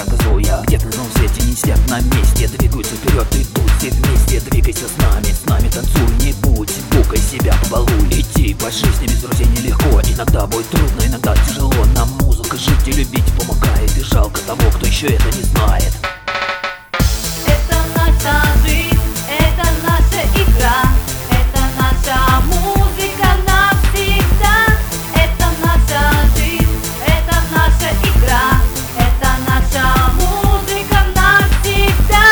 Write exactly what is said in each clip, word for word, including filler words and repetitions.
газуя. Где-то на новом свете не сидят на месте, двигаются вперед, идут все вместе. Двигайся с нами, с нами танцуй, не будь букой, себя побалуй. Идти по жизни без друзей нелегко, иногда будет трудно, иногда тяжело. Нам музыка жить и любить помогает, и жалко того, кто еще это не знает. Это наша жизнь, это наша игра, это наша музыка навсегда. Это наша жизнь, это наша игра, это наша музыка навсегда.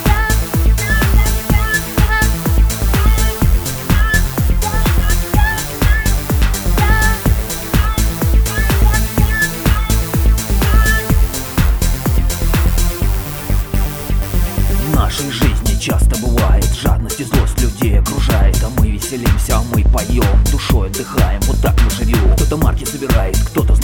В нашей жизни часто бывает жадность и злость людей окружает, а мы веселимся, а мы поем, душой отдыхаем, вот так мы живем. Кто-то марки собирает, кто-то